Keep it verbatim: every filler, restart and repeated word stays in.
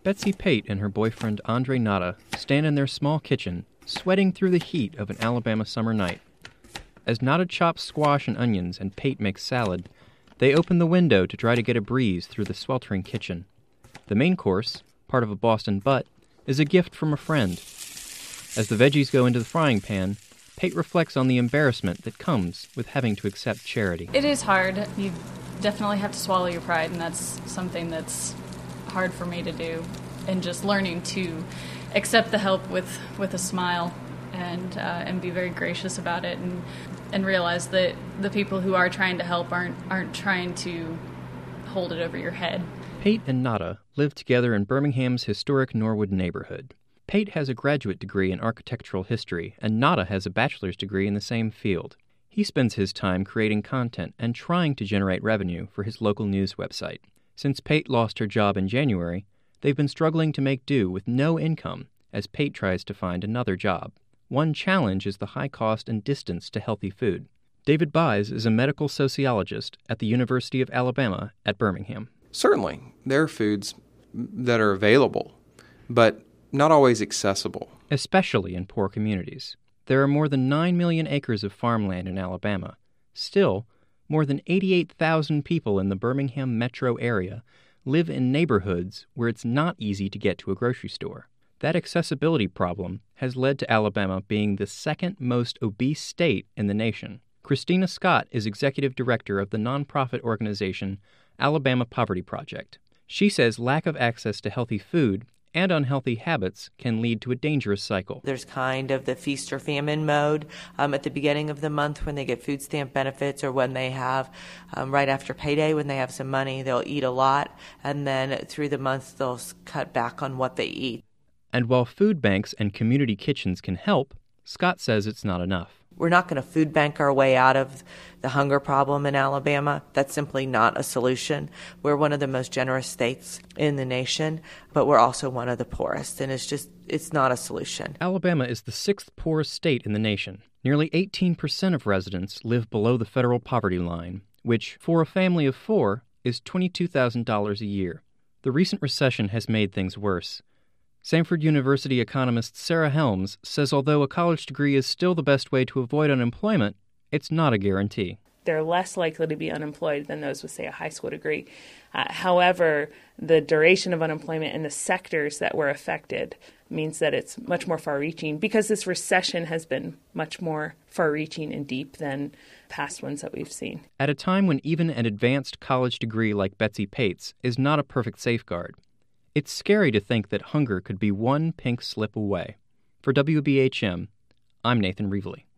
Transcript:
Betsy Pate and her boyfriend Andre Nada stand in their small kitchen, sweating through the heat of an Alabama summer night. As Nada chops squash and onions and Pate makes salad, they open the window to try to get a breeze through the sweltering kitchen. The main course, part of a Boston butt, is a gift from a friend. As the veggies go into the frying pan, Pate reflects on the embarrassment that comes with having to accept charity. It is hard. You definitely have to swallow your pride, and that's something that's hard for me to do. And just learning to accept the help with, with a smile and uh, and be very gracious about it, and and realize that the people who are trying to help aren't aren't trying to hold it over your head. Pate and Nada live together in Birmingham's historic Norwood neighborhood. Pate has a graduate degree in architectural history, and Nada has a bachelor's degree in the same field. He spends his time creating content and trying to generate revenue for his local news website. Since Pate lost her job in January, they've been struggling to make do with no income as Pate tries to find another job. One challenge is the high cost and distance to healthy food. David Buys is a medical sociologist at the University of Alabama at Birmingham. Certainly, there are foods that are available, but not always accessible. Especially in poor communities. There are more than nine million acres of farmland in Alabama. Still, more than eighty-eight thousand people in the Birmingham metro area live in neighborhoods where it's not easy to get to a grocery store. That accessibility problem has led to Alabama being the second most obese state in the nation. Christina Scott is executive director of the nonprofit organization Alabama Poverty Project. She says lack of access to healthy food and unhealthy habits can lead to a dangerous cycle. There's kind of the feast or famine mode um, at the beginning of the month when they get food stamp benefits, or when they have, um, right after payday, when they have some money, they'll eat a lot, and then through the month they'll cut back on what they eat. And while food banks and community kitchens can help, Scott says it's not enough. We're not going to food bank our way out of the hunger problem in Alabama. That's simply not a solution. We're one of the most generous states in the nation, but we're also one of the poorest, and it's just, it's not a solution. Alabama is the sixth poorest state in the nation. Nearly eighteen percent of residents live below the federal poverty line, which, for a family of four, is twenty-two thousand dollars a year. The recent recession has made things worse. Samford University economist Sarah Helms says although a college degree is still the best way to avoid unemployment, it's not a guarantee. They're less likely to be unemployed than those with, say, a high school degree. Uh, however, the duration of unemployment in the sectors that were affected means that it's much more far-reaching, because this recession has been much more far-reaching and deep than past ones that we've seen. At a time when even an advanced college degree like Betsy Pate's is not a perfect safeguard, it's scary to think that hunger could be one pink slip away. For W B H M, I'm Nathan Reevely.